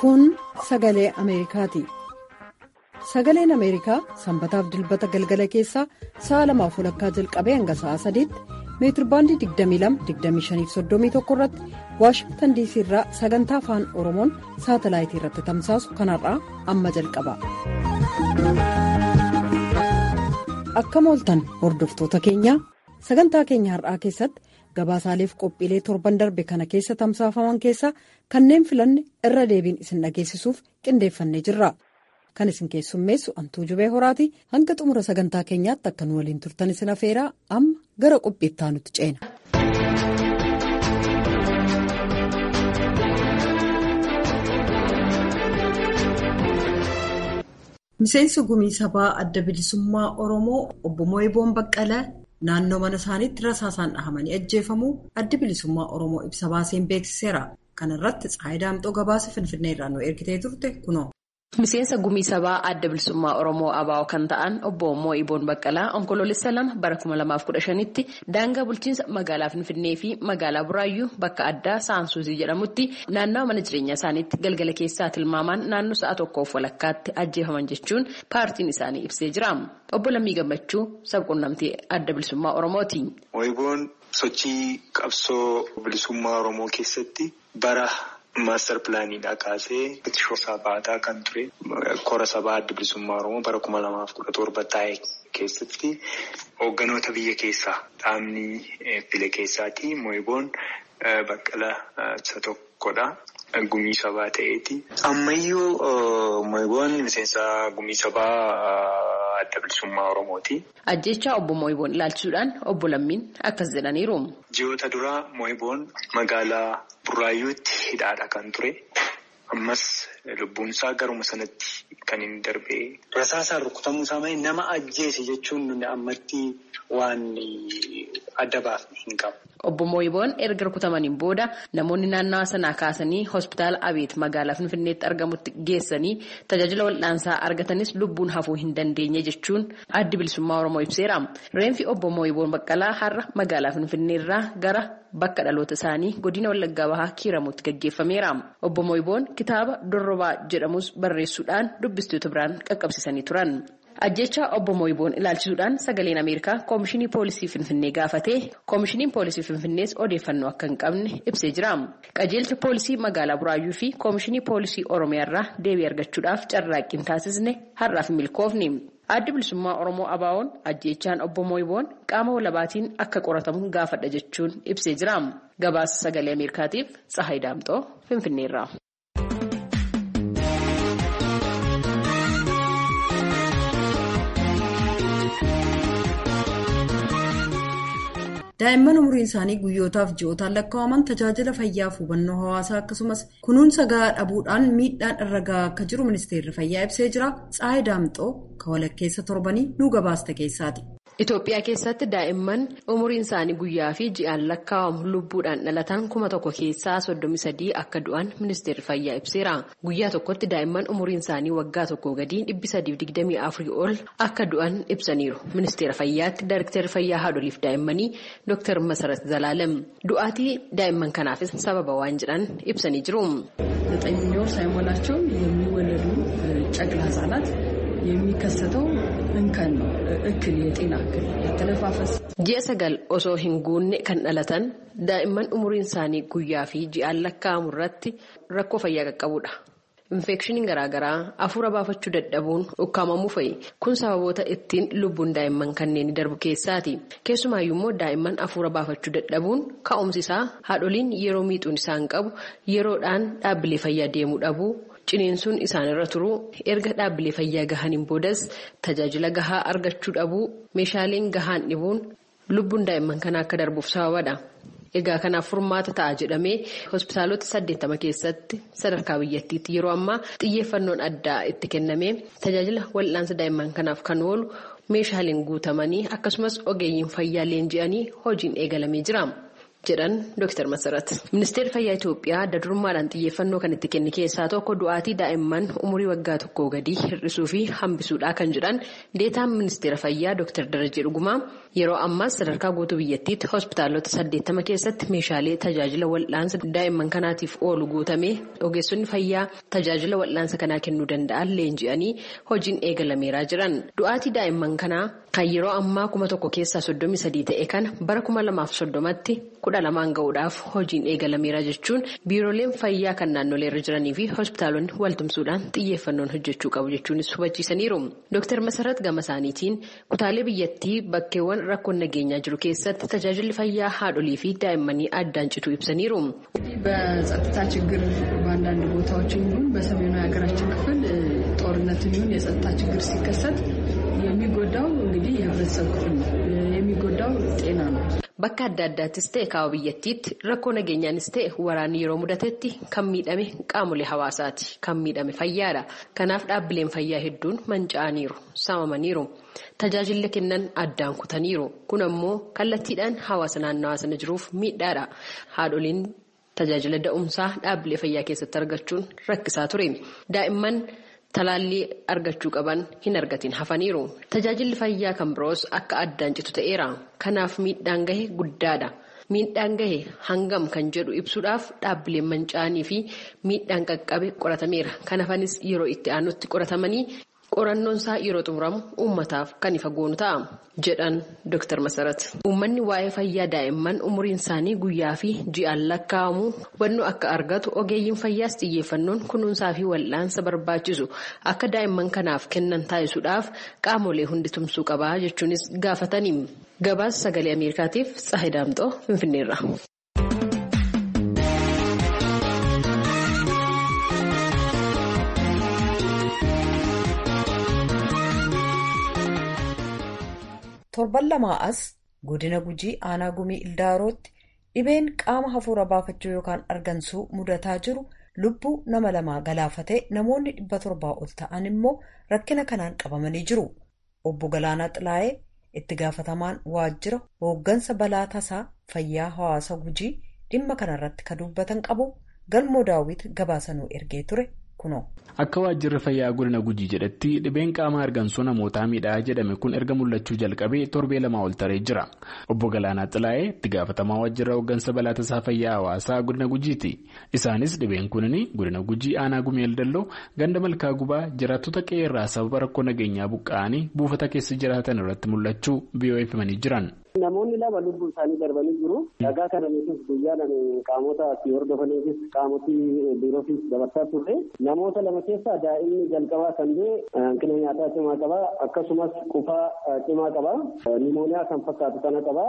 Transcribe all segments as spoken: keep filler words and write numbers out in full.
Kun sagalee Ameerikaati. Sagaleen Ameerikaa sanbataaf dilbata galgala keessaa sa'a lamaaf walakkaa jalqabee hanga sa'a sadiitti meetirbaandii digdamii lama digdamii shanii fi soddomii tokko irratti Waashingtan diisii irraa sagantaa afaan Oromoon saatalaayitii irratti tamsaasu kanarraa amma jalqaba. Akkam ooltan hordoftoota keenya sagantaa keenya har'aa keessatti gabaasaaleef qophiilee torban darbe kana keessa tamsaafaman keessaa kanneen filanne irra deebiin isin dhageessisuuf qindeeffannee jirra. Kan isin keessummeessu Antuu Jubee Horaati. Hanga xumura sagantaa keenyaatti akka nu waliin turtan isin afeeraa amma gara qophiittaa nutti ceena. Miseensi gumii sabaa adda bilisummaa Oromoo obbo Moo'iboon Baqqalaa naannoo mana isaaniitti rasaasaan dhahamanii ajjeefamuu adda bilisummaa Oromoo ibsa baaseen beeksiseera. Kana irratti Tsaayidaa Amxoo gabaasa Finfinnee irraa nu ergitee turte kunoo. Miseensa gumii sabaa adda bilisummaa Oromoo Abaa'oo kan ta'an obbo Moo'iboon Baqqalaa onkoloolessa lama bara kuma lamaaf kudha shanitti daangaa bulchiinsa magaalaa Finfinnee fi magaalaa Buraayyuu bakka addaa Saansuusii jedhamutti naannoo mana jireenyaa isaaniitti galgala keessaa tilmaamaan naannoo sa'a tokkoof walakkaatti ajjeefaman jechuun paartiin isaanii ibsee jira. Obbo Lammii Gammachuu sabquunnamtii adda bilisummaa Oromooti. Moo'iboon sochii qabsoo bilisummaa Oromoo keessatti bara Maaster pilaaniidhaa kaasee itti shoorsaa baataa kan ture kora sabaa adda bilisummaa Oromoo bara kuma lamaaf kudha torba taa'e keessatti hoogganoota biyya keessaa dhaabni file keessaati. Moo'iboon Baqqalaa isa tokkodha. Gumii sabaa ta'eeti. Ammayyuu Moo'iboon miseensa gumii sabaa adda bilisummaa Oromooti. Ajjechaa obbo Moo'iboon ilaalchisuudhaan obbo Lammiin akkas jedhaniiru. Ji'oota duraa Moo'iboon magaalaa Buraayyuutti hidhaadha kan ture. Ammas lubbuunsaa garuma sanatti kan hin darbee. Rasaasaan rukutamuusaa malee nama ajjeese jechuun nuni ammatti waan adda baafne hin qabu. Obbo Moo'iboon erga rukutamaniin booda namoonni naannawa sanaa kaasanii hospitaala Abeet magaalaa Finfinneetti argamutti geessanii tajaajila wal'aansaa argatanis lubbuun hafuu hin dandeenye jechuun addi bilisummaa Oromoo ibseera. Reenfi obbo Moo'iboon Baqqalaa har'a magaalaa Finfinneerraa gara bakka dhaloota isaanii godina Wallaggaa Bahaa Kiiramuutti gaggeeffameera. Obbo Moo'iboon kitaaba Dorrobaa jedhamus barreessuudhaan dubbistoota biraan qaqqabsiisanii turan. Ajjechaa obbo Moo'iboon ilaalchisuudhaan sagaleen Ameerikaa Koomishinii Poolisii Finfinnee gaafatee Koomishiniin Poolisii Finfinnees odeeffannoo akka hin qabne ibsee jira. Qajeelcha Poolisii magaalaa Buraayyuu fi Koomishinii Poolisii Oromiyaarraa deebii argachuudhaaf carraaqqiin taasisne har'aaf milkoofni. Addi bilisummaa Oromoo Abaa'oon ajjechaan obbo Moo'iboon qaama walabaatiin akka qoratamu gaafadha jechuun ibsee jira. Gabaasa sagalee Ameerikaatiif Tsaayidaa Amxoo Finfinneerraa. Daa'imman umriin isaanii guyyootaaf ji'ootaan lakkaa'aman tajaajila fayyaaf hubannoo hawaasaa akkasumas kunuunsa gahaa dhabuudhaan miidhaan irra gahaa akka jiru ministeerri fayyaa ibsee jira. Tsaayidaa Amxoo kan walakkeessa torbanii nu gabaaste keessaati. Itoophiyaa keessatti daa'imman umuriin isaanii guyyaa fi ji'aan lakkaa'amu lubbuudhaan dhalatan kuma tokko keessaa soddomii sadii akka du'an ministeerri fayyaa ibseera. Guyyaa tokkotti daa'imman umuriin isaanii waggaa tokkoo gadii dhibbi sadiif digdamii afurii ol akka du'an ibsaniiru. Ministeera fayyaatti Daayirektarri fayyaa haadholiif daa'immanii Dooktar Masarat Zalaalem du'aatii daa'imman kanaafis sababa waan jedhan ibsanii jiru. ዘጠኝ ወር ሳይሞላቸው የሚወለዱ ጨቅላ ህጻናት የሚከሰተው እንከን ነው እክል የጤና እክል የተነፋፈስ ji'a sagal osoo hin guunne kan dhalatan daa'imman umuriin isaanii guyyaa fi ji'aan lakkaa'amu irratti rakkoo fayyaa qaqqabudha. Infeekshiniin garaagaraa hafuura baafachuu dadhabuun ukkaamamuu fa'i kun sababoota ittiin lubbuun daa'imman kanneen darbu keessaati. Keessumaayyuu immoo daa'imman hafuura baafachuu dadhabuun ka'umsi isaa haadholiin yeroo miixuun isaan qabu yeroodhaan dhaabbilee fayyaa deemuu dhabuu. Ciniinsuun isaanirra turuu erga dhaabbilee fayyaa gahaniin boodas tajaajila gahaa argachuu dhabuu meeshaaleen gahaan dhibuun lubbuun daa'imman kanaa akka darbuuf sababadha. Egaa kanaaf furmaata ta'a jedhamee hospitaalota saddeettama keessatti sadarkaa biyyattiitti yeroo ammaa xiyyeeffannoon addaa itti kennamee tajaajila wal'aansa daa'imman kanaaf kan oolu meeshaaleen guutamanii akkasumas ogeeyyiin fayyaa leenji'anii hojiin eegalamee jira. jedhan Dooktar Masarat. Ministeerri Fayyaa Itoophiyaa dadurummaadhaan xiyyeeffannoo kan itti kenne keessaa tokko du'aatii daa'imman umurii waggaa tokkoo gadii hir'isuu fi hambisuudha kan jedhan deetaan Ministeera Fayyaa Dooktar Darajee Dhugumaa yeroo ammaas sadarkaa guutuu biyyattiitti hospitaalota saddeettama keessatti meeshaalee tajaajila wal'aansa daa'imman kanaatiif oolu guutamee ogeessonni fayyaa tajaajila wal'aansa kanaa kennuu danda'an leenji'anii hojiin eegalameeraa jiran. Du'aatii daa'imman kanaa kan yeroo ammaa kuma tokko keessaa soddomii sadii ta'e kana bara kuma lamaaf soddomatti kudha lamaan ga'uudhaaf hojiin eegalameera jechuun biirooleen fayyaa kan naannoleerra jiranii fi hospitaalonni waltumsuudhaan xiyyeeffannoon hojjechuu qabu jechuunis hubachiisaniiru. Dooktar Masarat gama isaaniitiin kutaalee biyyattii bakkeewwan rakkoon nageenyaa jiru keessatti tajaajilli fayyaa haadholii fi daa'immanii addaan cituu ibsaniiru. በጸጥታ ችግር በአንዳንድ ቦታዎች ይሁን በሰሜኑ የሀገራችን ክፍል ጦርነትን ይሁን የጸጥታ ችግር ሲከሰት የሚጎዳው እንግዲህ የህብረተሰብ ክፍል ነው። የሚጎዳው ጤና ነው። Bakka adda addaattis ta'e kaaba biyyattiitti rakkoo nageenyaanis ta'e waraanni yeroo mudatetti kan miidhame qaamolee hawaasaati. Kan miidhame fayyaadha. Kanaaf dhaabbileen fayyaa hedduun manca'aniiru, saamamaniiru. Tajaajila kennan addaan kutaniiru. Kun ammoo kallattiidhaan hawaasa naannawaa sana jiruuf miidhaadha. Haadholiin tajaajila da'umsaa dhaabbilee fayyaa keessatti argachuun rakkisaa ture. Daa'imman talaallii argachuu qaban hin argatin hafaniiru. Tajaajilli fayyaa kan biroos akka addaan citu ta'eera. Kanaaf miidhaan gahe guddaadha. Miidhaan gahe hangam kan jedhu ibsuudhaaf dhaabbileen manca'anii fi miidhaan qaqqabe qoratameera. Kan hafanis yeroo itti aanutti qoratamanii qorannoon isaa yeroo xumuramu uummataaf kan ifa goonu ta'a jedhan Dooktar Masarat. Uummanni waa'ee fayyaa daa'imman umuriin isaanii guyyaa fi ji'aan lakkaa'amu hubannoo akka argatu ogeeyyiin fayyaas xiyyeeffannoon kunuunsaa fi wal'aansa barbaachisu akka daa'imman kanaaf kennan taasisuudhaaf qaamolee hundi tumsuu qabaa jechuunis gaafatanii. Gabaasa sagalee Ameerikaatiif Tsahayi Daamxoo Finfinneerra. Torban lamaa as godina Gujii aanaa Gumii Ildaarootti dhibeen qaama hafuura baafachuu yookaan argansuu mudataa jiru lubbuu nama lamaa galaafatee namoonni dhibba torbaa ol ta'an immoo rakkina kanaan qabamanii jiru. Obbo Galaanaa Xilaayee itti gaafatamaan waajjira hooggansa balaa tasaa fayyaa hawaasa Gujii dhimma kanarratti kan dubbatan qabu Galmoo Daawit gabaasanuu ergee ture kunoo. Akka waajjirri fayyaa godina Gujii jedhetti dhibeen qaama argansuu namootaa miidhaa jedhame kun erga mul'achuu jalqabee torbee lamaa ol taree jira. Obbo Galaanaa Xilaayee itti gaafatamaa waajjira hooggansa balaa tasaa fayyaa hawaasaa godina Gujiiti. Isaanis dhibeen kunini godina Gujii aanaa Gumii Eldalloo ganda malkaa gubaa jiraattota qe'eerraa sababa rakkoo nageenyaa buqqa'anii buufata keessa jiraatan irratti mul'achuu biyyoo himanii jiran. Namoonni lama lubbuu isaanii darbanii jiru. Dhagaa kana nutis guyyaadhaan qaamota asii hordofaniifis qaamotii biiroofis dabarsaa turre. Namoota lama keessaa daa'imni jalqabaa kan ta'e hanqina nyaataa cimaa qaba. Akkasumas qufaa cimaa qaba. Nimooniyaa kan fakkaatu kana qaba.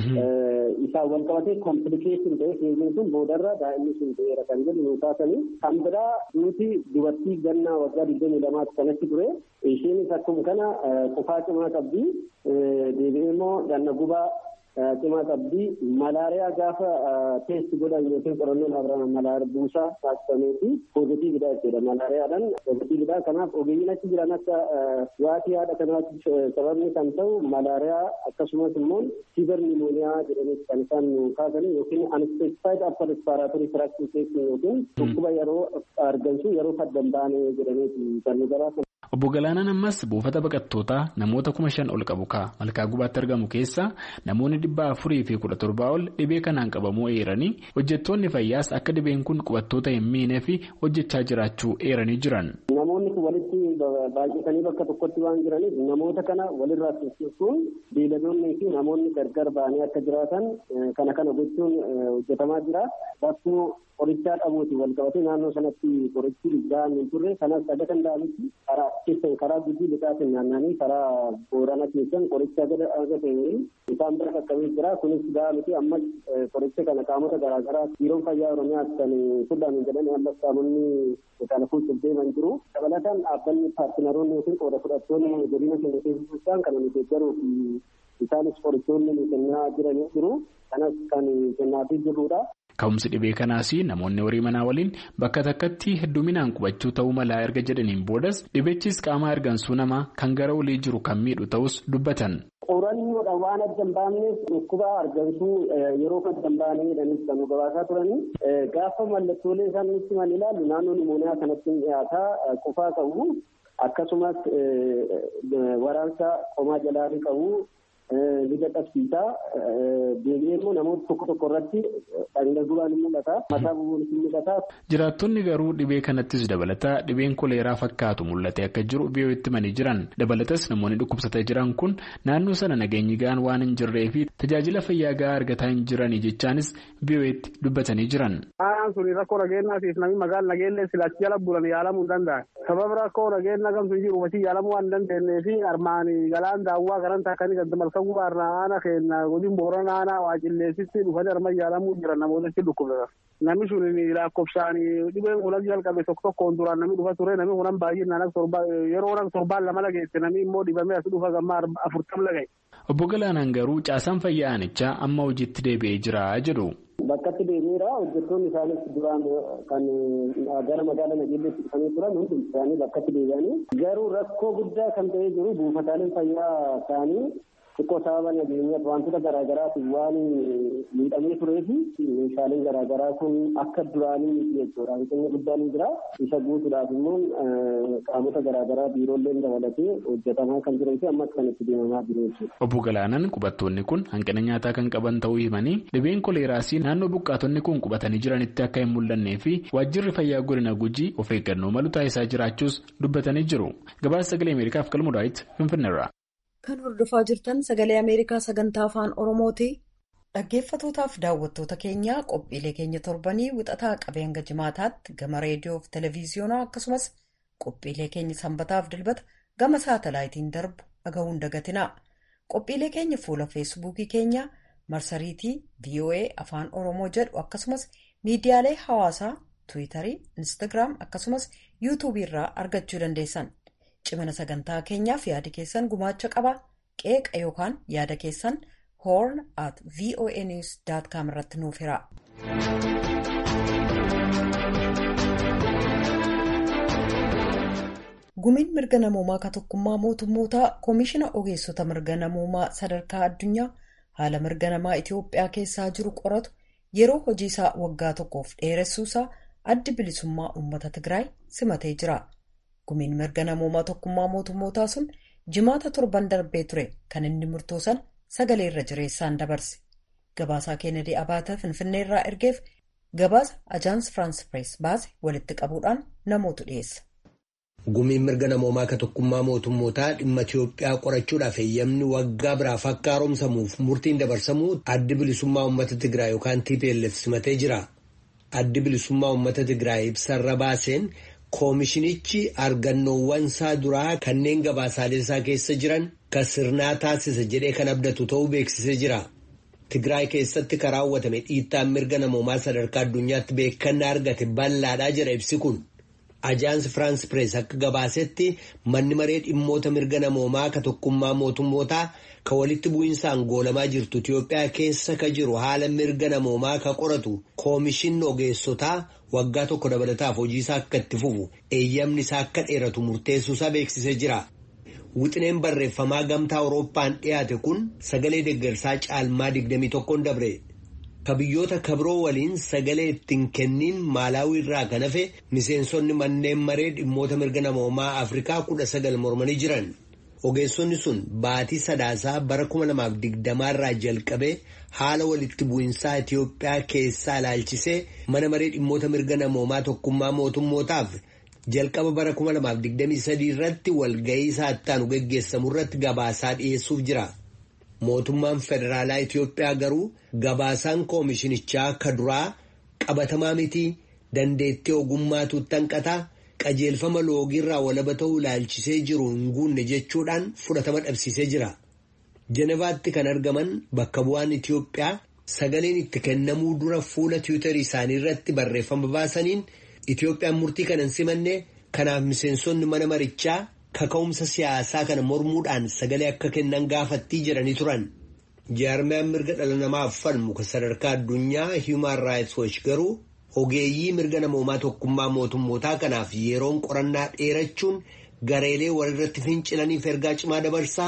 Isaan wal qabatee komplikeeshin ta'e seejiin sun boodarra daa'imni sun ta'eera kan jedhu nuu kaasanii. Kan biraa duuti dubartii gannaa waggaa digdamii lamaatti kanatti ture. Isheenis akkuma kana qufaa cimaa qabdi. Deebi'ee immoo ganna gubaa cimaa qabdi. Malaariyaa gaafa teesti godhan yookiin qorannoon Abiraan malaariyaa buusaa taasifameeti poozitiividha jechuudha. Malaariyaadhaan poozitiividha. Kanaaf ogeeyyiin achi jiran akka waatii haadha kanaatti sababni kan ta'u malaariyaa akkasumas immoo fiibar nimooniyaa jedhameeti kan isaan kaasanii yookiin unspecified upper respiratory tract infection yookiin dhukkuba yeroo argansuu yeroo faddan baane jedhameeti kan nu gabaasan. Obbo Galaanaan ammas buufata baqattootaa namoota kuma shan ol qabu kaa malkaa gubaatti argamu keessa namoonni dhibba afurii fi kudha torbaa ol dhibee kanaan qabamuu eeranii hojjettoonni fayyaas akka dhibeen kun qubattoota hin miinee fi hojjechaa jiraachuu eeranii jiran. Namoonni kun walitti baay'atanii bakka tokkotti waan jiraniif namoota kana walirraa tursiisuun beeyladoonnii fi namoonni gargar ba'anii akka jiraatan kana kana gochuun hojjetamaa jira. Bakkuu qorichaa dhabuuti wal qabatee naannoo sanatti qorichi gahaan hin turre kanas adda kan da'anitti karaa keessan karaa Gujii lixaatiin naannanii karaa Boorana keessan qoricha gada argatanii isaan bira qaqqabee jira. Kunis gahaa miti ammas qoricha kana qaamota garaagaraa biiroon fayyaa Oromiyaa kan fudhaan jedhanii ammas qaamonni kana fuuldura deeman jiru. Dabalataan dhaabbanni paartinaroonni yookiin qooda fudhattoonni godina keenya keessatti kana nu deeggaruu fi isaanis qorichoonni nu kennaa jiranii jiru. Kanas kan kennaafii jirrudha. Ka'umsi dhibee kanaas namoonni horii manaa waliin bakka takkatti hedduminaan qubachuu ta'uu malaa erga jedhaniin boodas dhibichis qaama argansuu namaa kan gara olii jiru kan miidhu ta'us dubbatan. qorannoodhaan waan adda hin baafneef dhukkuba argamtuu yeroo kan adda hin baanee jedhanis kan nu gabaasaa turanii gaafa mallattoolee isaan nutti himan ilaallu naannoo nimooniyaa kanatti dhiyaataa qufaa qabu akkasumas waraansa qomaa jalaa ni qabu. Liga qabsiisaa deebi'ee immoo namoota tokko tokko irratti dhangala'uudhaan ni mul'ata. Mataa bu'uunis ni mul'ata. Jiraattonni garuu dhibee kanattis dabalataa dhibeen koleeraa fakkaatu mul'ate akka jiru biyyooti himanii jiran. Dabalatas namoonni dhukkubsataa jiran kun naannoo sana nageenyi ga'aan waan hin jirree fi tajaajila fayyaa ga'aa argataa hin jiranii jechaanis biyyooti dubbatanii jiran. Aanaan suni rakkoo nageenyaatiif namni magaalaa nageellee silaachi jala bulan yaalamuu hin danda'an. Sababa rakkoo nageenya kamtu jiru wasi yaalamuu waan hin dandeenyee fi armaanii galaan daawwaa garan taakanii gaddamal Sagu barnaana kenna godin booranaana waajilleessitti dhufanii arma yaalamuu jiran namoota itti dhukkubsatan. Namni sun lakkoofsaanii dhibeen kun jalqabe tokko tokkoon duraan namni dhufa ture namni kunan baay'inaan yeroo nak torbaan lama lageesse namni immoo dhibamee as dhufa gammaa afurtam lagaye. Obbo Galaanaan garuu caasaan fayyaa aanichaa amma hojiitti deebi'ee jira jedhu. Bakkatti deebi'eera hojjettoonni isaaniis duraan kan gara magaalaa nageelleetti dhufanii turan hundi isaanii bakkatti deebi'anii garuu rakkoo guddaa kan ta'ee jiru buufataaleen fayyaa isaanii xiqqoo sababa nageenyaaf wantoota garaagaraatiif waan miidhamee turee fi meeshaaleen garaagaraa kun akka duraanii miti jechuudha. Hanqinni guddaan jira. Isa guutuudhaaf immoo qaamota garaagaraa biirooleen dabalatee hojjetamaa kan jiran fi ammas kan itti deemamaa jiru jechuudha. Obbo Galaanaan qubattoonni kun hanqina nyaataa kan qaban ta'uu himanii dhibeen koleeraasii naannoo buqqaatonni kun qubatanii jiranitti akka hin mul'annee fi waajjirri fayyaa godina Gujii of eeggannoo malu taasisaa jiraachuus dubbatanii jiru. Gabaasa sagalee Ameerikaaf Kalmuudaayitti Finfinneerraa. Kan hordofaa jirtan sagalee Ameerikaa sagantaa afaan Oromooti. Dhaggeeffatootaaf daawwattoota keenyaa qophiilee keenya torbanii wixataa qabee hanga jimaataatti gama reediyoo fi televiziyoonaa akkasumas qophiilee keenya sanbataaf dilbata gama saatalaayitiin darbu dhaga'uun dagatinaa. Qophiilee keenya fuula feesbuukii keenya marsariitii V O A afaan Oromoo jedhu akkasumas miidiyaalee hawaasaa Tiwiitarii, Instaagiraam akkasumas yuutuubii irraa argachuu dandeessan. Cimina sagantaa keenyaaf yaada keessan gumaacha qaba. Qeeqa yookaan yaada keessan horn at voanews dot com irratti nuuf hira. Gumiin mirga namoomaa ka tokkummaa mootummootaa koomishina ogeessota mirga namoomaa sadarkaa addunyaa haala mirga namaa Itiyoophiyaa keessaa jiru qoratu yeroo hojii isaa waggaa tokkoof dheeressuusaa addi bilisummaa uummata Tigraay simatee jira. Gumiin mirga namoomaa tokkummaa mootummootaa sun jimaata torban darbee ture kan inni murtoosan sagalee irra jireessaan dabarse. Gabaasaa Keenedii Abaata Finfinneerraa ergeef gabaasa Ajaans Firaans Pirees baase walitti qabuudhaan namootu dhiyeessa. Gumiin mirga namoomaa ka tokkummaa mootummootaa dhimma Itiyoophiyaa qorachuudhaaf eeyyamni waggaa biraaf akka haaromsamuuf murtiin dabarsamuu addi bilisummaa uummata Tigraay yookaan T P L F simatee jira. Addi bilisummaa uummata Tigraay ibsarra baaseen koomishinichi argannoowwan isaa duraa kanneen gabaasaalee isaa keessa jiran kan sirnaa taasisa jedhee kan abdatu ta'uu beeksisee jira. Tigraay keessatti kan raawwatame dhiittaan mirga namoomaa sadarkaa addunyaatti beekannaa argate bal'aadhaa jira ibsi kun. Ajaans Firaans Pirees akka gabaasetti manni maree dhimmoota mirga namoomaa ka tokkummaa mootummootaa ka walitti bu'insaan goolamaa jirtu Itiyoophiyaa keessa ka jiru haala mirga namoomaa ka qoratu koomishinni ogeessotaa waggaa tokko dabalataaf hojii isaa akka itti fufu eeyyamni isaa akka dheeratu murteessuusaa beeksisee jira. Wixineen barreeffamaa gamtaa Awurooppaan dhiyaate kun sagalee deeggarsaa caalmaa digdamii tokkoon dabre. Ka biyyoota kabiroo waliin sagalee ittiin kenniin Maalaawii irraa kan hafe miseensonni manneen maree dhimmoota mirga namoomaa Afrikaa kudha sagal mormanii jiran. Ogeessonni sun baatii sadaasaa bara kuma lamaaf digdamaa irraa jalqabee haala walitti bu'insaa Itiyoophiyaa keessaa ilaalchisee mana maree dhimmoota mirga namoomaa tokkummaa mootummootaaf jalqaba bara kuma lamaaf digdamii sadii irratti walga'ii saattaanu geggeessamu irratti gabaasaa dhiyeessuuf jira. Mootummaan federaalaa Itiyoophiyaa garuu gabaasaan koomishinichaa ka duraa qabatamaa miti dandeettii ogummaatu tanqataa qajeelfama loogiirraa walaba ta'uu ilaalchisee jiru hin guunne jechuudhaan fudhatama dhabsiisee jira. Jenevaatti kan argaman bakka bu'aan Itiyoophiyaa sagaleen itti kennamuu dura fuula tiwiitarii isaanii irratti barreeffama baasaniin Itiyoophiyaan murtii kana hin simanne kanaaf miseensonni mana marichaa kaka'umsa siyaasaa kana mormuudhaan sagalee akka kennan gaafattii jedhanii turan. Jaarmiyaan mirga dhala namaaf falmu kan sadarkaa addunyaa Human Rights Watch garuu ogeeyyii mirga namoomaa tokkummaa mootummootaa kanaaf yeroon qorannaa dheerachuun gareelee walirratti fincilaniif ergaa cimaa dabarsaa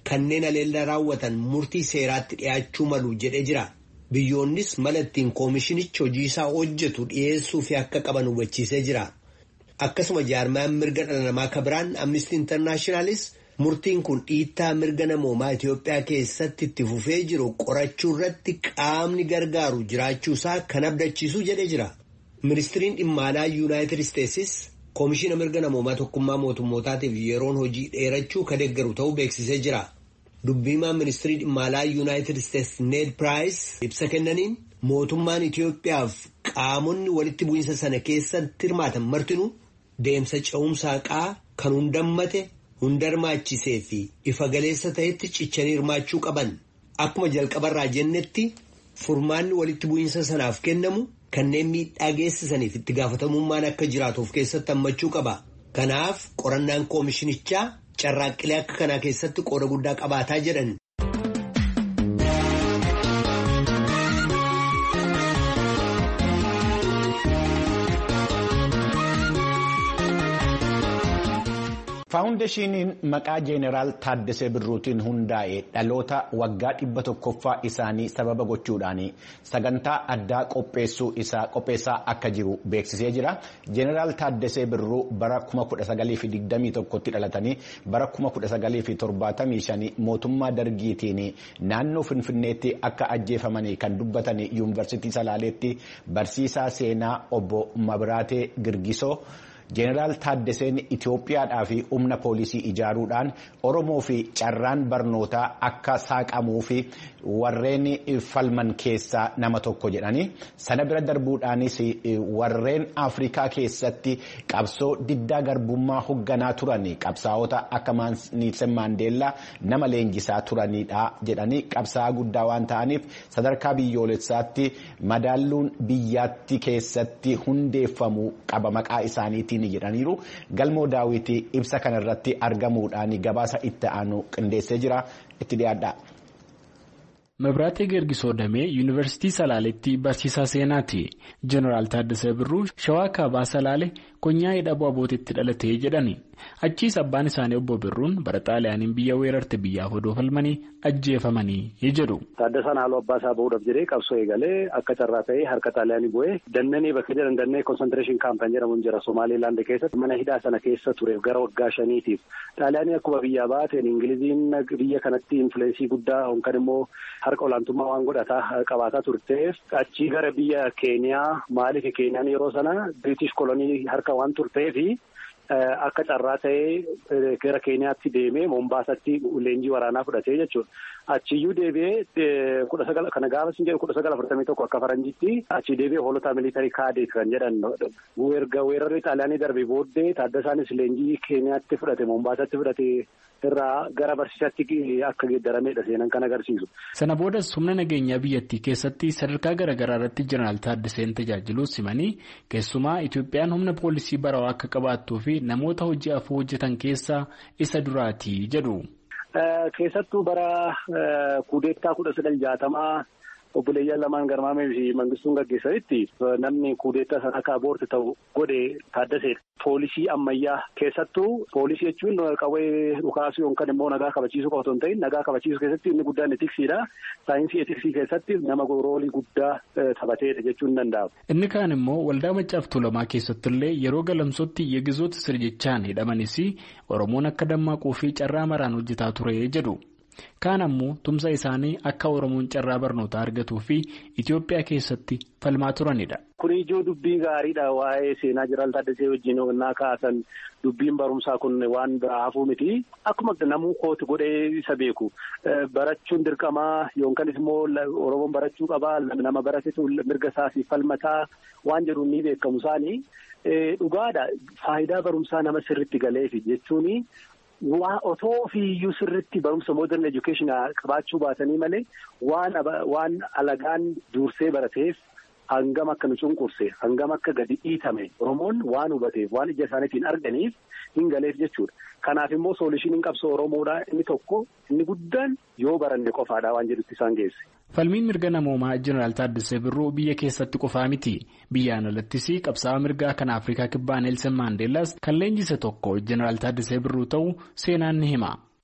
kanneen aleellaa raawwatan murtii seeraatti dhiyaachuu malu jedhee jira. Biyyoonnis mala ittiin koomishinichi hojii isaa hojjetu dhiyeessuu fi akka qaban hubachiisee jira. Akkasuma jaarmayaan mirga dhala namaa kabiraan Amnesty Internationalis murtiin kun dhiittaa mirga namoomaa Itoophiyaa keessatti itti fufee jiru qorachuu irratti qaamni gargaaru jiraachuusaa kan abdachiisu jedhee jira. Ministiriin dhimma alaa Yuunaayitid Isteetsis koomishina mirga namoomaa tokkummaa mootummootaatiif yeroon hojii dheerachuu ka deeggaru ta'uu beeksisee jira. Dubbiimaan ministirii dhimma alaa Yuunaayitid Isteetsi Ned Piraayis ibsa kennaniin mootummaan Itoophiyaaf qaamonni walitti bu'iinsa sana keessatti hirmaatan martinuu deemsa ce'umsaa qaa kan hundammate hundarmaachisee fi ifa galeessa ta'etti cichanii hirmaachuu qaban. Akkuma jalqabarraa jennetti furmaanni walitti bu'iinsa sanaaf kennamu kanneen miidhaa geessisaniif itti gaafatamummaan akka jiraatuuf keessatti hammachuu qaba. Kanaaf qorannaan koomishinichaa carraaqqilee akka kanaa keessatti qooda guddaa qabaataa jedhan. Faawundeeshiniin maqaa Jeeneraal Taaddasee Birruutiin hundaa'e dhaloota waggaa dhibba tokkoffaa isaanii sababa gochuudhaan sagantaa addaa qopheessuu isaa qopheessaa akka jiru beeksisee jira. Jeeneraal Taaddasee Birruu bara kuma kudha sagalii fi digdamii tokkotti dhalatanii bara kuma kudha sagalii fi torbaatamii shanii mootummaa dargiitiin naannoo Finfinneetti akka ajjeefamanii kan dubbatan yuunivarsiitii Salaaleetti barsiisaa seenaa obbo Mabiraatee Girgisoo. Jeeneraal Taaddaseen Itoophiyaadhaa fi humna poolisii ijaaruudhaan Oromoo fi carraan barnootaa akka saaqamuu fi warreen falman keessaa nama tokko jedhanii sana bira darbuudhaanis warreen Afrikaa keessatti qabsoo diddaa garbummaa hoogganaa turan qabsaa'ota akka Neelsan Maandeellaa nama leenjisaa turanidha jedhanii qabsaa'aa guddaa waan ta'aniif sadarkaa biyyoolessaatti madaalluun biyyatti keessatti hundeeffamuu qaba maqaa isaaniitiin. jedhaniiru galmoo daawwitii ibsa kanarratti argamuudhaan gabaasa itti aanu qindeessee jira itti dhiyaadha. Mabiraatee Girgisoo Damee Yuunivarsiitii Salaaleetti barsiisaa seenaati. Jeneraal Taaddasee Birruu Shawaa Kaabaa Salaalee konyaa hidhabuu abootitti dhalatee jedhani. Achiis abbaan isaanii obbo Birruun bara Xaaliyaaniin biyya weerarte biyyaaf odoo falmanii ajjeefamanii jedhu. Taaddasaan haaloo abbaa isaa bahuudhaaf jedhee qabsoo eegalee akka carraa ta'ee harka Xaaliyaanii bu'ee dannanii bakka jedhan dannee konsantireeshin kaampaan jedhamuun jira Somaaliilaand keessatti mana hidhaa sana keessa ture gara waggaa shaniitiif. Xaaliyaanii akkuma biyyaa baateen Ingiliziin biyya kanatti infileensii guddaa kan immoo harka olaantummaa waan godhataa qabaataa turteef achii gara biyya Keeniyaa maaliif Keeniyaan yeroo sana British kolonii harka waan turteefi akka carraa ta'ee gara Keeniyaatti deemee Mombaasatti leenjii waraanaa fudhatee jechuudha. Achiyyuu deebi'ee kudha sagala kana gaafa siin jedhu kudha sagala afurtamii tokko akka faranjitti achii deebi'ee hoolota miilitarii kaadeet kan jedhan erga weerarri Xaaliyaanii darbee booddee Taaddasaanis leenjii Keeniyaatti fudhate Mombaasatti fudhate irraa gara barsiisatti akka geeddaramedha seenan kan agarsiisu. Sana boodas humna nageenyaa biyyattii keessatti sadarkaa garaagaraa irratti Jeneraal Taaddaseen tajaajiluu simanii keessumaa Itoophiyaan humna poolisii barawaa akka qabaattuu fi namoota hojii afur hojjetan keessaa isa duraati jedhu. Keessattuu bara kuudeettaa kudha sagal jaatamaa obboleeyyan lamaan garmaamee fi mangistuun gaggeessanitti namni kuudeettaa sana akka aboorti ta'u godhe Taaddaseedha. Poolisii ammayyaa keessattuu poolisii jechuun qawwee dhukaasuu yookaan immoo nagaa kabachiisuu qofa otoo hin ta'in nagaa kabachiisuu keessatti inni guddaan etiksiidha. Saayinsii etiksii keessatti nama roolii guddaa taphateedha jechuun ni danda'ama. Inni kaan immoo waldaa Maccaaf Tuulamaa keessatti illee yeroo galamsootti yegizoota sirjichaan hidhamanis Oromoon akka dammaquu fi carraa maraan hojjetaa ture jedhu. Kaan ammoo tumsa isaanii akka Oromoon carraa barnootaa argatuu fi Itoophiyaa keessatti falmaa turanidha. Kun ijoo dubbii gaariidha waa'ee seenaa Jeneraal Taaddasee wajjin onnaa kaasan dubbiin barumsaa kun waan hafuu miti. Akkuma namuu kooti godhee isa beeku barachuun dirqamaa yookaan immoo Oromoon barachuu qabaa nama baratetu mirga isaaf falmataa waan jedhuun ni beekamu isaanii dhugaadha. Faayidaa barumsaa nama sirriitti galeefi jechuuni. Waa otoo ofiiyyuu sirriitti barumsa modern education qabaachuu baatanii malee waan waan alagaan dursee barateef hangam akka nu cunqurse hangam akka gadi dhiitame Oromoon waan hubateef waan ija isaaniitiin arganiif hin galeef jechuudha. Kanaaf immoo soolishiiniin qabsoo Oromoodhaa inni tokko inni guddaan yoo baranne qofaadha waan jedhutti isaan geesse. Falmiin mirga namoomaa Jeneraal Taaddasee Birruu biyya keessatti qofaa miti. Biyyaan alattis qabsaa'aa mirgaa kan Afrikaa kibbaa Neelsan Maandeellaas kan leenjise tokko Jeneraal Taaddasee Birruu ta'uu seenaan ni hima.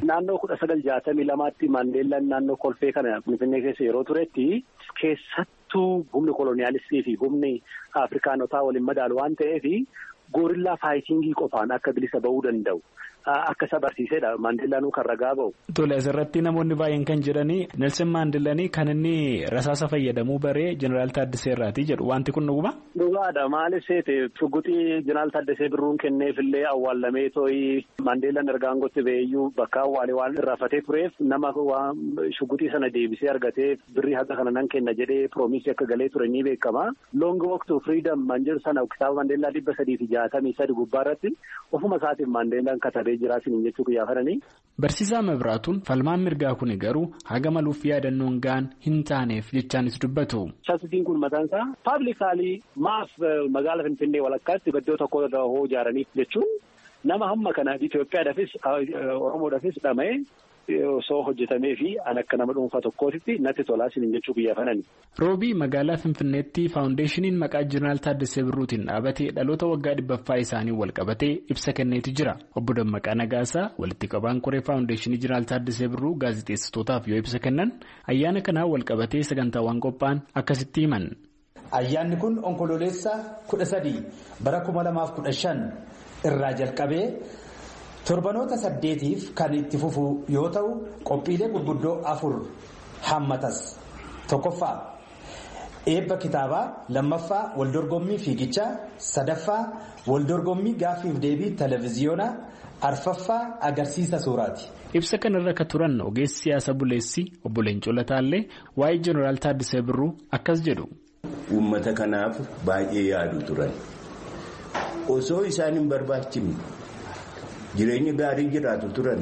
Naannoo kudha sagal jaatamii lamaatti Maandeellaan naannoo kolfee kana Finfinnee keessa yeroo turetti keessattuu humni koloniyaalistii fi humni Afrikaanotaa waliin madaalu waan ta'eef goorillaa faayitingii qofaan akka bilisa ba'uu danda'u. Akka isa barsiisedha Maandeellaanuu kan ragaa ba'u. Tole asirratti namoonni baay'een kan jedhanii Nelson Maandeellaanii kan inni rasaasa fayyadamuu baree Jeneraal Taaddasee irraati jedhu wanti kun dhuguma? Dhugaadha maaliif seete shugguxii Jeneraal Taaddasee Birruun kenneefillee awwaallamee tooyi Maandeellaan erga aangootti ba'eeyyuu bakka awwaalee waan irraafatee tureef nama shugguxii sana deebisee argatee birrii haqa kana nan kenna jedhee piroomisii akka galee ture ni beekama. Long walk to freedom man jedhu sana kitaaba Maandeellaa dhibba sadii fi jaatamii sadi gubbaarratti ofuma isaatiin Maandeellaan katabee. Barsiisaa Mabiraatuun falmaan mirgaa kun garuu haga maluuf yaadannoon gaan hin taaneef jechaanis dubbatu. Shaasitiin kun mataan isaa paablikaali maaf magaala Finfinnee walakkaatti iddoo tokko hoo ijaaraniif jechuun nama hamma kana Itoophiyaadhaafis Oromoodhaafis dhama'ee osoo hojjetamee fi an akka nama dhuunfaa tokkootitti natti tolaa isin jechuu biyya fanani. Roobii magaalaa Finfinneetti faawundeeshiniin maqaa Jeneraal Taaddasee Birruutiin dhaabatee dhaloota waggaa dhibbaffaa isaanii wal qabatee ibsa kenneetu jira. Obbo Dammaqaa Nagaasaa walitti qabaan koree faawundeeshinii Jeneraal Taaddasee Birruu gaazexeessitootaaf yoo ibsa kennan ayyaana kanaa wal qabatee sagantaawwan qophaa'an akkasitti himan. Ayyaanni kun onkololeessa kudha sadii bara kuma lamaaf kudha shan irraa jalqabee. Torbanoota saddeetiif kan itti fufu yoo ta'u qophiilee gurguddoo afur hammatas. Tokkoffaa eebba kitaabaa, lammaffaa waldorgommii fiigichaa, sadaffaa waldorgommii gaaffiif deebii televiziyoonaa, arfaffaa agarsiisa suuraati. Ibsa kanarra kan turan ogeessi siyaasa buleessi obbo Leencoo Lataallee waa'ee Jeneraal Taaddasee Birruu akkas jedhu. Uummata kanaaf baay'ee yaadu turan. Osoo isaan hin barbaachifne. Jireenya gaarii jiraatu turan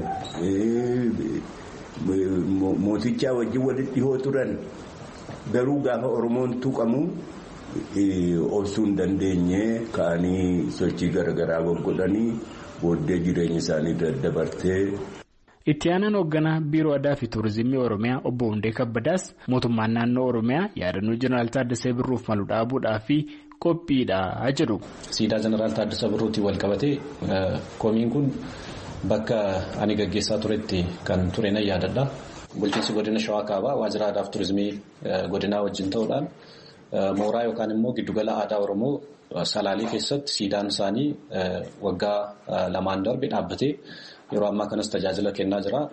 mootichaa wajjin walitti dhihoo turan garuu gaafa Oromoon tuqamu obsuu hin dandeenye ka'anii sochii garaagaraa godhanii booddee jireenya isaanii daddabartee. Itti aanaan hoogganaa biiroo aadaa fi tuurizimii Oromiyaa obbo Hundee Kabbadaas mootummaan naannoo Oromiyaa yaadannoo Jeneraal Taaddasee Birruuf malu dhaabuudhaa fi qophiidha jedhu. Siidaa Jeneraal Taaddasee Birruutiin wal qabatee koomiin kun bakka ani gaggeessaa turetti kan ture nan yaadadha. Bulchiinsi godina Shawaa Kaabaa waajjira aadaa fi tuurizimii godinaa wajjin ta'uudhaan mooraa yookaan immoo giddugala aadaa Oromoo Salaalii keessatti siidaan isaanii waggaa lamaan darbe dhaabbatee yeroo ammaa kanas tajaajila kennaa jira.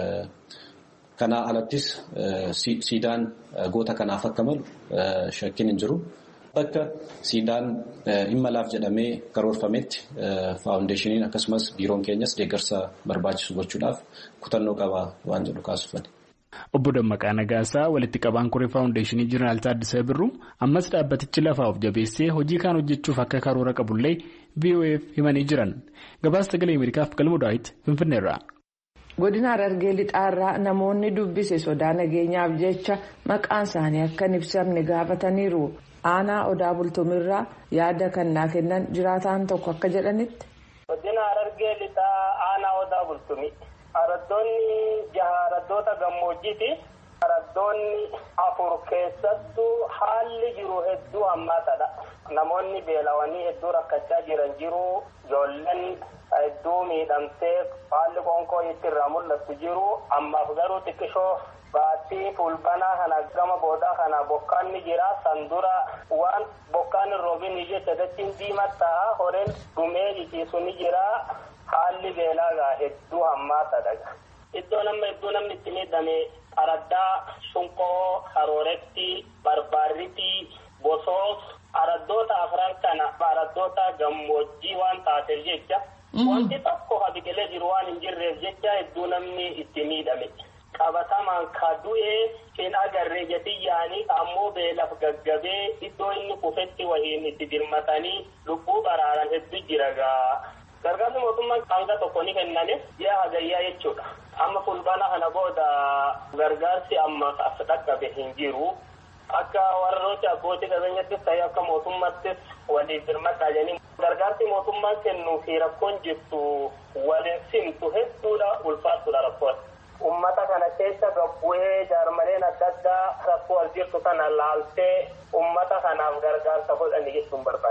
Kana alattis siidaan goota kanaaf akka malu shakkiin hin jiru. Bakka siidaan imalaaf jedhamee karoorfametti faawundeeshiniin akkasumas biiroon keenyas deeggarsa barbaachisu gochuudhaaf kutannoo qaba waan jedhu kaasufani. Obbo Dammaqaa Nagaasaa walitti qabaan koree faawundeeshinii Jeneraal Taaddasee Birruu ammas dhaabbatichi lafaa of jabeessee hojii kaan hojjechuuf akka karoora qabullee V O F himanii jiran. Gabaasa Sagalee Ameerikaaf Galmoo Daawit Finfinneerraa. Godina Harargee Lixaarraa namoonni dubbise sodaa nageenyaaf jecha maqaan isaanii akka hin ibsamne gaafataniiru. Aanaa Odaa Bultumirraa yaada kannaa kennan jiraataan tokko akka jedhanitti. Godina Harargee Lixaa Aanaa Odaa Bultumi. Araddoonni jaha araddoota gammoojjiiti. Araddoonni afur keessattuu haalli jiru hedduu hammaataadha. Namoonni beelawanii hedduu rakkachaa jiran jiru. Ijoolleen hedduu miidhamtee haalli qoonqoo itti irraa mul'attu jiru. Ammaaf garuu xiqqishoo baattii fulbanaa kana gama boodaa kana bokkaan ni jira. Sandura waan bokkaan hin roobin jecha dachiin diimataa horeen dhumee jijjiisu ni jira. Haalli beelaa hedduu hammaataadha. Iddoo namni iddoo namni itti miidhame araddaa, shunqoo, harooretti, barbaarritti, bosoos, araddoota afran kana araddoota gammoojjii waan taateef jecha wanti tokko ha biqilee jiru waan hin jirreef jecha hedduu namni itti miidhame. Qabatamaan ka du'ee hin agarree jati yaanii ammoo beelaaf gaggabee iddoo inni kufetti wahiin itti dirmatanii lubbuu baraaran hedduu jira gaa. Gargaarsi mootummaan hanga tokko ni kenname ji'a hagayyaa jechuudha. Amma fulbaana kana booda gargaarsi amma as dhaqqabe hin jiru. Akka warroota abbootii qabeenyattis ta'ee akka mootummaattis waliif birmadhaa jedhanii gargaarsi mootummaan kennuu fi rakkoon jirtu waliin simtu hedduudha ulfaatudha rakkoon. Uummata kana keessa gabbu'ee jaarmaleen adda addaa rakkoo as jirtu kana laaltee uummata kanaaf gargaarsa godhanii jechuun barbaada.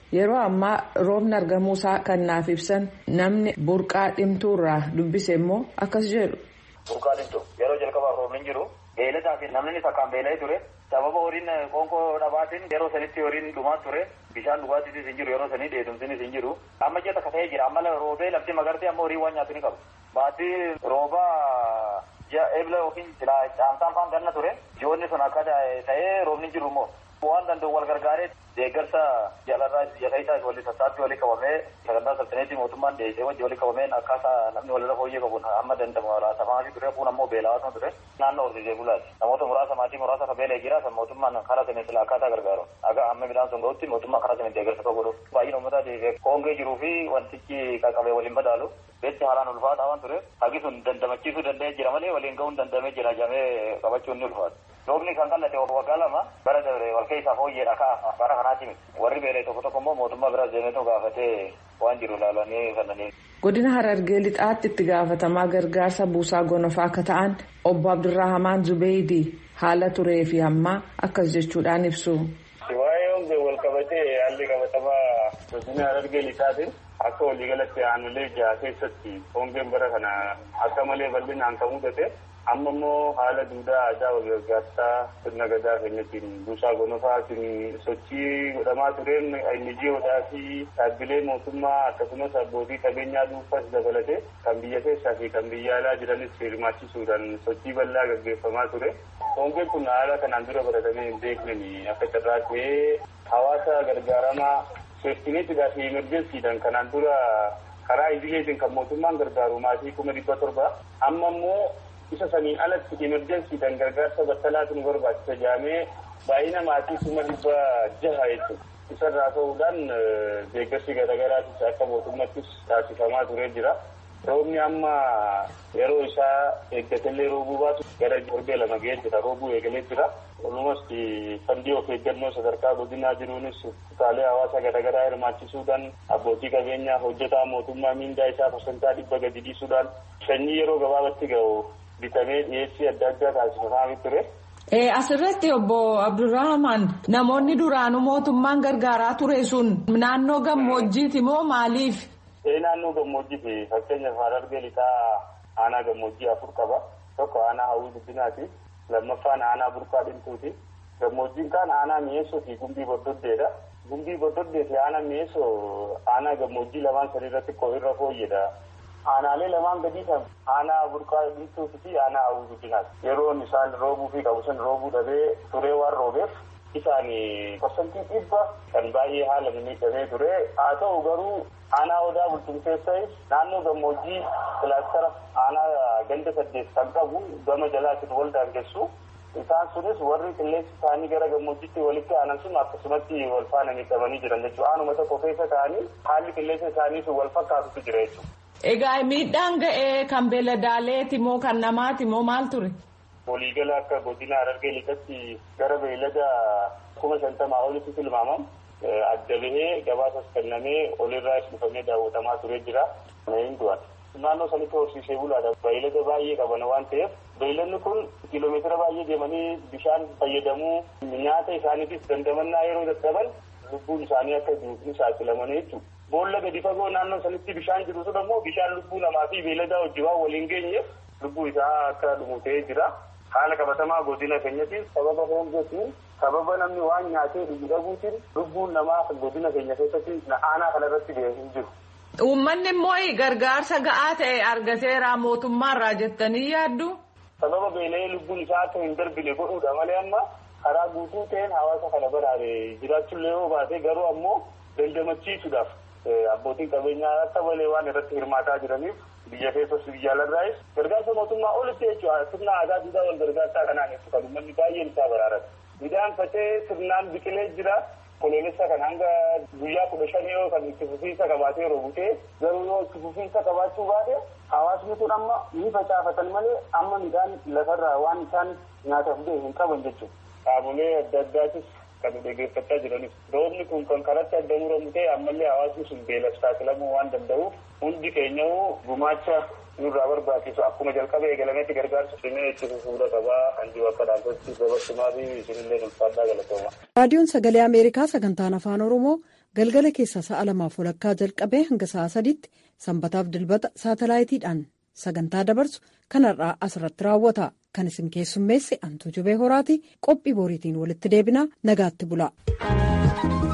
yeroo ammaa roobni argamuusaa kan naaf ibsan namni burqaa dhimtuurraa dubbise immoo akkas jedhu. Burqaa dhimtuu yeroo jalqabaaf roobni jiru beeladaa fi namni sakkaan beela'ee ture sababa horiin qoonqoo dhabaatiin yeroo sanitti horiin dhumaa ture bishaan dhugaatiinis hin jiru yeroo sanii dheedumsinis hin jiru amma ji'a takka ta'ee jira amma roobee lafti magartee amma horii waan nyaatu ni qabu baatii roobaa ji'a eebla yookiin caamsaan faan ganna ture ji'oonni sun akka ta'ee roobni jiru immoo waan danda'u wal gargaaree deeggarsa jaalarraa biyya keessaa walii sassaabbii walii qabamee sagantaa saltaneetii mootummaan dhiyeessee wajji walii qabameen akkaataa namni walirra fooyyee qabuun amma danda'amu laasamaa fi ture kun ammoo beela'aa ture naannoo horsiisee bulaati namoota muraasa maatii muraasa kabeelee jira san mootummaan karaa saneen sila akkaataa gargaaru aga amma midhaan sun ga'utti mootummaan karaa saneen deeggarsa ta'uu godhu baay'een uummataa deegee koongee jiruu fi wantichi qaqqabee waliin madaalu beetti haalaan ulfaataa waan ture hagi sun dandamachiisuu danda'ee jira malee waliin ga'uun dandamee jira jamee qabachuun ni ulfaata. Roobni kan kallate waggaa lama bara dabre wal keessaa fooyyeedha kaa bara kanaati warri beelee tokko tokko immoo mootummaa biraa deemeetu gaafatee waan jiru ilaalanii kanneen. Godina Harargee lixaatti itti gaafatamaa gargaarsa buusaa gonofaa akka ta'an obbo Abdurrahamaan Zubeydii haala turee fi ammaa akkas jechuudhaan ibsu. Waa'ee hongee wal qabatee haalli qabatamaa godina Harargee lixaatiin akka waliigalatti aanolee jaha keessatti hongeen bara kana akka malee bal'inaan kan mudate. Amma immoo haala duudaa aadaa wal gargaarsaa sirna gadaa keenyatiin buusaa gonofaatiin sochii godhamaa tureen injijiyoodhaa fi dhaabbilee mootummaa akkasumas abbootii qabeenyaa dhuunfaas dabalate kan biyya keessaa fi kan biyya alaa jiranis hirmaachisuudhaan sochii bal'aa gaggeeffamaa ture. Hongeen kun haala kanaan dura baratamee hin beekneen akka carraa ta'ee hawaasa gargaaramaa seeftineetidhaa fi emerjensiidhaan kanaan dura karaa idileetiin kan mootummaan gargaaru maatii kuma dhibba torba amma immoo isa saniin alatti emerjensiidhaan gargaarsa battalaatu nu barbaachisa jaamee baay'ina maatii kuma dhibba jaha jechuudha. Isarraa ka'uudhaan deeggarsi garaagaraatis akka mootummaattis taasifamaa turee jira. Roobni amma yeroo isaa eeggatellee roobuu baatu gara torbee lama ga'ee jira roobuu eegalee jira. Walumas fandii of eeggannoo sadarkaa godinaa jiruunis kutaalee hawaasa garaagaraa hirmaachisuudhaan abbootii qabeenyaa hojjetaa mootummaa miindaa isaa parsantaa dhibba gadi dhiisuudhaan sanyii yeroo gabaabaatti ga'u bitamee dhiyeessii adda addaa taasifamaa ture. Asirratti obbo Abdurrahamaan namoonni duraanuu mootummaan gargaaraa ture sun naannoo gammoojjiiti moo maaliif? Naannoo gammoojjiiti fakkeenyaaf Harargee lixaa aanaa gammoojjii afur qaba. Tokko aanaa hawwii guddinaati. Lammaffaan aanaa burqaa dhimtuuti. Gammoojjiin kaan aanaa mi'eessoo fi gumbii bordoddeedha. Gumbii bordoddee fi aanaa mi'eessoo aanaa gammoojjii lamaan sadiirratti irra fooyyedha. Aanaalee lamaan gadii kan aanaa burqaa dhimtuuti fi aanaa hawwii guddinaati. Yeroon isaan roobuu fi qabusan roobuu dhabee turee waan roobeef isaan parsantii dhibba kan baay'ee haala miidhamee ture. Haa ta'u garuu aanaa odaa bultumteessais naannoo gammoojjii kilaastara aanaa ganda saddeet kan qabu gama jalaatiin wal daangessu. Isaan sunis warri qilleensi isaanii gara gammoojjiitti walitti aanan sun akkasumatti wal faana miidhamanii jiran jechuudha. Aanuma tokko keessa ta'anii haalli qilleensa isaanii sun wal fakkaatutu jira jechuudha. Egaa miidhaan ga'ee kan beeladaaleeti moo kan namaati moo maal ture? Waliigala akka godina Harargee lixatti gara beelada kuma shantamaa olitti tilmaamamu adda bahee gabaasas kennamee olirraa dhufamee daawwatamaa turee jira. Naannoo sanitti horsiisee bulaadha. Beelada baay'ee qaban waan ta'eef beeladni kun kiiloomeetira baay'ee deemanii bishaan fayyadamuu nyaata isaaniifis dandamannaa yeroo dadhaban lubbuun isaanii akka duufni saaxilamanii jechuudha. Boolla gadi fagoo naannoo sanitti bishaan jiru sun ammoo bishaan lubbuu namaa fi beeladaa wajjin waan waliin geenyeef lubbuu isaa akka dhumu ta'ee jira. Haala qabatamaa godina keenyatti sababa hongeetiin sababa namni waan nyaatee dhugu dhabuutiin lubbuun namaa godina keenya keessatti aanaa kanarratti ga'ee hin jiru. Uummanni immoo gargaarsa ga'aa ta'e argateera mootummaarraa jettanii yaaddu? Sababa beela'ee lubbuun isaa akka hin darbine godhuudha malee amma karaa guutuu ta'een hawaasa kana baraaree jiraachuullee yoo baate garuu ammoo dandamachiisuudhaaf abbootiin qabeenyaa akka malee waan irratti hirmaataa jiraniif biyya keessas biyya alarraayis gargaarsa mootummaa olitti jechuudha. Sirna aadaa duudhaa wal gargaarsaa kanaan ibsu kan uummanni baay'een isaa baraarate. Midhaan facee sirnaan biqilee jira. Koloolessa kan hanga guyyaa kudha shanii yoo kan itti fufiinsa qabaatee roobutee garuu yoo itti fufiinsa qabaachuu baate hawaasni kun amma ni facaafatan malee amma midhaan lafarraa waan isaan nyaataaf ga'e hin qaban jechuudha. Qaamolee adda addaatis kan dhaggeeffachaa jiranis roobni kun kan karatti adda muramu ta'e ammallee hawaasni sun beelaaf saaxilamuu waan danda'uuf hundi keenya gumaacha nurraa barbaachisu akkuma jalqaba eegalameetti gargaarsa simee itti fufuudha qabaa hanjii akka dhaabbaatti gabaasumaa fi isinillee ulfaadhaa galatooma. Raadiyoon Sagalee Ameerikaa sagantaan afaan Oromoo galgala keessa sa'a lamaaf walakkaa jalqabee hanga sa'a sadiitti sanbataaf dilbata saatalaayitiidhaan sagantaa dabarsu kanarraa asirratti raawwata. Kan isin keessummeesse Antuu Jubee Horaati. Qophii boriitiin walitti deebinaa nagaatti bula.